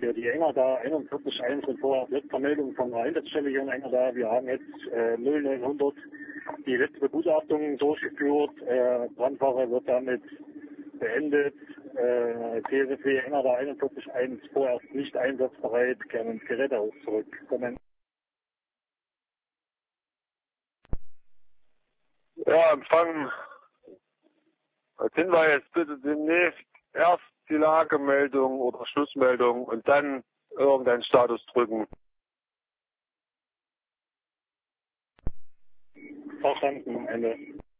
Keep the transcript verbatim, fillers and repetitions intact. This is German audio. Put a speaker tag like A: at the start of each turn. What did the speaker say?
A: für die Engerda einundvierzig eins und vorher letzte Meldung von der Einsatzstelle hier in Engerda. Wir haben jetzt äh, null neunhundert die letzte Begutachtung durchgeführt. Äh, Brandfahrer wird damit beendet. Äh, T S F W Engerda einundvierzig eins vorerst nicht einsatzbereit, kehren ins Gerätehaus zurück. Kommen.
B: Ja, Empfang. Als Hinweis bitte demnächst erst die Lagemeldung oder Schlussmeldung und dann irgendeinen Status drücken.
A: Verstanden, Ende.